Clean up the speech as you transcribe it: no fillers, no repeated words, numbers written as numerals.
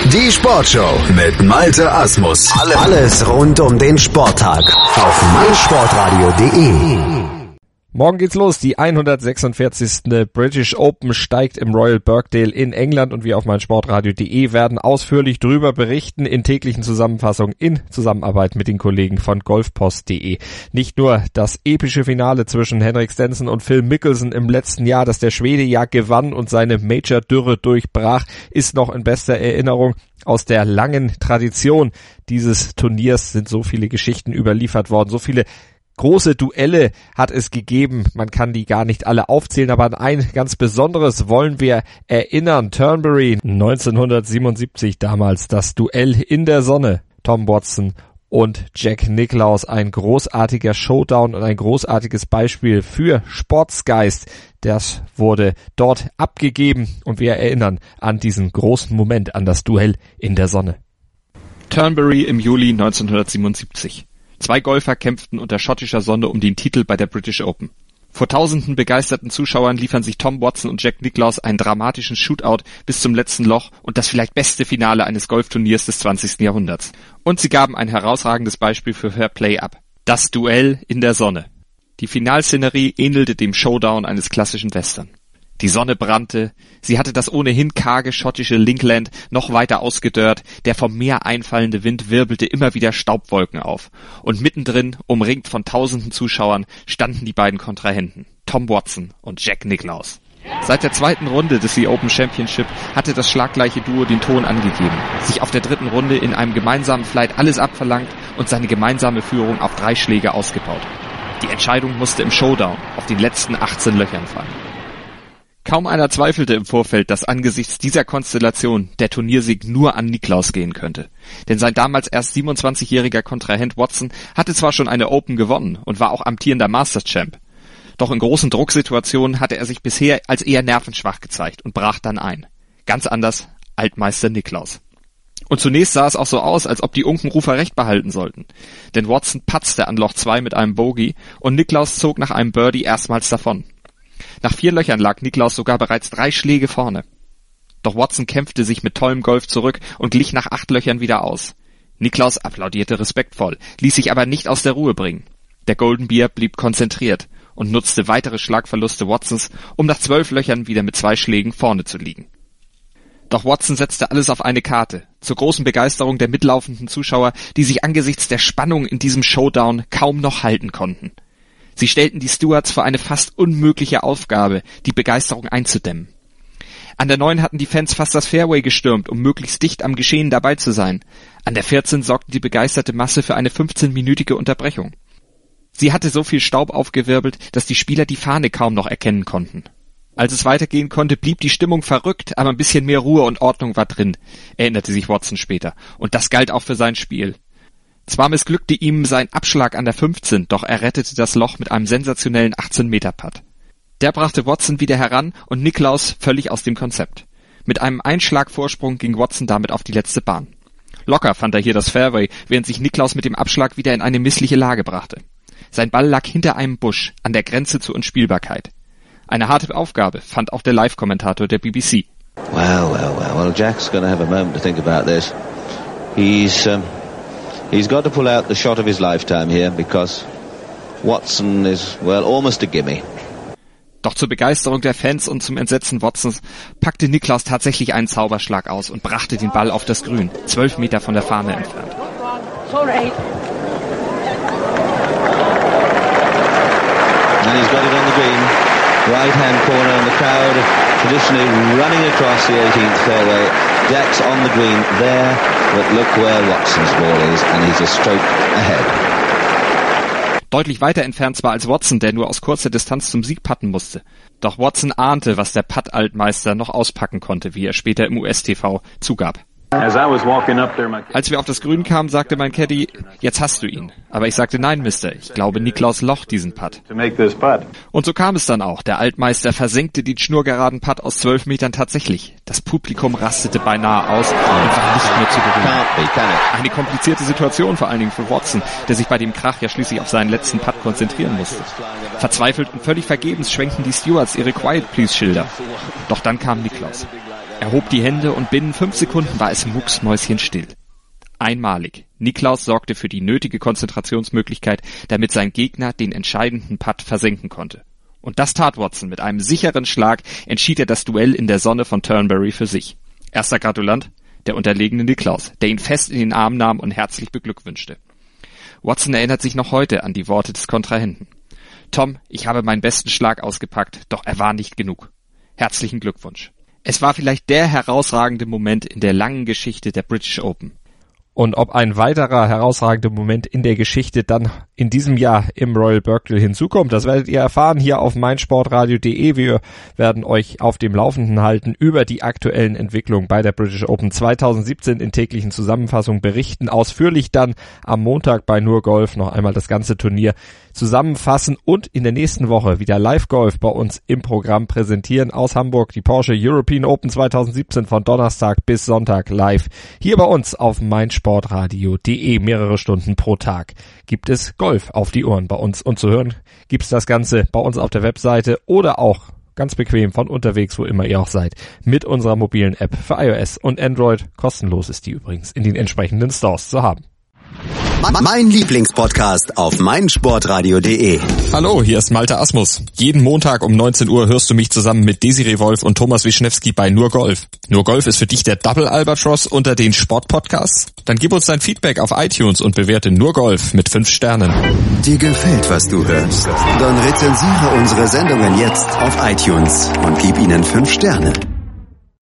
Die Sportshow mit Malte Asmus. Alles rund um den Sporttag auf meinsportradio.de. Morgen geht's los. Die 146. British Open steigt im Royal Birkdale in England und wir auf meinsportradio.de werden ausführlich drüber berichten in täglichen Zusammenfassungen in Zusammenarbeit mit den Kollegen von golfpost.de. Nicht nur das epische Finale zwischen Henrik Stenson und Phil Mickelson im letzten Jahr, das der Schwede ja gewann und seine Major-Dürre durchbrach, ist noch in bester Erinnerung. Aus der langen Tradition dieses Turniers sind so viele Geschichten überliefert worden, so viele große Duelle hat es gegeben, man kann die gar nicht alle aufzählen, aber an ein ganz besonderes wollen wir erinnern. Turnberry 1977 damals, das Duell in der Sonne. Tom Watson und Jack Nicklaus, ein großartiger Showdown und ein großartiges Beispiel für Sportsgeist. Das wurde dort abgegeben und wir erinnern an diesen großen Moment, an das Duell in der Sonne. Turnberry im Juli 1977. 2 Golfer kämpften unter schottischer Sonne um den Titel bei der British Open. Vor tausenden begeisterten Zuschauern liefern sich Tom Watson und Jack Nicklaus einen dramatischen Shootout bis zum letzten Loch und das vielleicht beste Finale eines Golfturniers des 20. Jahrhunderts. Und sie gaben ein herausragendes Beispiel für Fair Play ab. Das Duell in der Sonne. Die Finalszenerie ähnelte dem Showdown eines klassischen Western. Die Sonne brannte, sie hatte das ohnehin karge schottische Linkland noch weiter ausgedörrt, der vom Meer einfallende Wind wirbelte immer wieder Staubwolken auf. Und mittendrin, umringt von tausenden Zuschauern, standen die beiden Kontrahenten, Tom Watson und Jack Nicklaus. Seit der zweiten Runde des The Open Championship hatte das schlaggleiche Duo den Ton angegeben, sich auf der dritten Runde in einem gemeinsamen Flight alles abverlangt und seine gemeinsame Führung auf 3 Schläge ausgebaut. Die Entscheidung musste im Showdown auf den letzten 18 Löchern fallen. Kaum einer zweifelte im Vorfeld, dass angesichts dieser Konstellation der Turniersieg nur an Nicklaus gehen könnte. Denn sein damals erst 27-jähriger Kontrahent Watson hatte zwar schon eine Open gewonnen und war auch amtierender Masters-Champ. Doch in großen Drucksituationen hatte er sich bisher als eher nervenschwach gezeigt und brach dann ein. Ganz anders Altmeister Nicklaus. Und zunächst sah es auch so aus, als ob die Unkenrufer recht behalten sollten. Denn Watson patzte an Loch 2 mit einem Bogey und Nicklaus zog nach einem Birdie erstmals davon. Nach 4 Löchern lag Nicklaus sogar bereits 3 Schläge vorne. Doch Watson kämpfte sich mit tollem Golf zurück und glich nach 8 Löchern wieder aus. Nicklaus applaudierte respektvoll, ließ sich aber nicht aus der Ruhe bringen. Der Golden Bear blieb konzentriert und nutzte weitere Schlagverluste Watsons, um nach 12 Löchern wieder mit 2 Schlägen vorne zu liegen. Doch Watson setzte alles auf eine Karte, zur großen Begeisterung der mitlaufenden Zuschauer, die sich angesichts der Spannung in diesem Showdown kaum noch halten konnten. Sie stellten die Stewards vor eine fast unmögliche Aufgabe, die Begeisterung einzudämmen. An der 9 hatten die Fans fast das Fairway gestürmt, um möglichst dicht am Geschehen dabei zu sein. An der 14 sorgte die begeisterte Masse für eine 15-minütige Unterbrechung. Sie hatte so viel Staub aufgewirbelt, dass die Spieler die Fahne kaum noch erkennen konnten. Als es weitergehen konnte, blieb die Stimmung verrückt, aber ein bisschen mehr Ruhe und Ordnung war drin, erinnerte sich Watson später. Und das galt auch für sein Spiel. Zwar missglückte ihm sein Abschlag an der 15, doch er rettete das Loch mit einem sensationellen 18-Meter-Putt. Der brachte Watson wieder heran und Nicklaus völlig aus dem Konzept. Mit einem Einschlagvorsprung ging Watson damit auf die letzte Bahn. Locker fand er hier das Fairway, während sich Nicklaus mit dem Abschlag wieder in eine missliche Lage brachte. Sein Ball lag hinter einem Busch, an der Grenze zur Unspielbarkeit. Eine harte Aufgabe, fand auch der Live-Kommentator der BBC. Well, Jack's going to have a moment to think about this. He's got to pull out the shot of his lifetime here, because Watson is, well, almost a gimme. Doch zur Begeisterung der Fans und zum Entsetzen Watsons packte Nicklaus tatsächlich einen Zauberschlag aus und brachte den Ball auf das Grün, 12 Meter von der Fahne entfernt. Sorry. And he's got it on the green, right-hand corner, and the crowd traditionally running across the 18th fairway. Jack's on the green there, but look where Watson's ball is, and he's a stroke ahead. Deutlich weiter entfernt zwar als Watson, der nur aus kurzer Distanz zum Sieg putten musste. Doch Watson ahnte, was der Putt-Altmeister noch auspacken konnte, wie er später im US-TV zugab. Als wir auf das Grün kamen, sagte mein Caddy, jetzt hast du ihn. Aber ich sagte, nein, Mister, ich glaube, Nicklaus locht diesen Putt. Und so kam es dann auch. Der Altmeister versenkte den schnurgeraden Putt aus 12 Metern tatsächlich. Das Publikum rastete beinahe aus und war nicht mehr zu berühren. Eine komplizierte Situation, vor allen Dingen für Watson, der sich bei dem Krach ja schließlich auf seinen letzten Putt konzentrieren musste. Verzweifelt und völlig vergebens schwenkten die Stewards ihre Quiet Please Schilder. Doch dann kam Nicklaus. Er hob die Hände und binnen 5 Sekunden war es mucksmäuschenstill. Einmalig. Nicklaus sorgte für die nötige Konzentrationsmöglichkeit, damit sein Gegner den entscheidenden Putt versenken konnte. Und das tat Watson. Mit einem sicheren Schlag entschied er das Duell in der Sonne von Turnberry für sich. Erster Gratulant, der unterlegene Nicklaus, der ihn fest in den Arm nahm und herzlich beglückwünschte. Watson erinnert sich noch heute an die Worte des Kontrahenten. Tom, ich habe meinen besten Schlag ausgepackt, doch er war nicht genug. Herzlichen Glückwunsch. Es war vielleicht der herausragende Moment in der langen Geschichte der British Open. Und ob ein weiterer herausragender Moment in der Geschichte dann in diesem Jahr im Royal Birkdale hinzukommt, das werdet ihr erfahren hier auf meinsportradio.de. Wir werden euch auf dem Laufenden halten über die aktuellen Entwicklungen bei der British Open 2017 in täglichen Zusammenfassungen, berichten ausführlich dann am Montag bei Nur Golf noch einmal das ganze Turnier zusammenfassen und in der nächsten Woche wieder Live-Golf bei uns im Programm präsentieren aus Hamburg. Die Porsche European Open 2017 von Donnerstag bis Sonntag live hier bei uns auf meinsportradio.de. Mehrere Stunden pro Tag gibt es Golf auf die Ohren bei uns und zu hören gibt's das Ganze bei uns auf der Webseite oder auch ganz bequem von unterwegs, wo immer ihr auch seid, mit unserer mobilen App für iOS und Android. Kostenlos ist die übrigens in den entsprechenden Stores zu haben. Mein Lieblingspodcast auf meinsportradio.de. Hallo, hier ist Malte Asmus. Jeden Montag um 19 Uhr hörst du mich zusammen mit Desiree Wolf und Thomas Wischnewski bei Nur Golf. Nur Golf ist für dich der Double Albatross unter den Sportpodcasts? Dann gib uns dein Feedback auf iTunes und bewerte Nur Golf mit 5 Sternen. Dir gefällt, was du hörst? Dann rezensiere unsere Sendungen jetzt auf iTunes und gib ihnen 5 Sterne.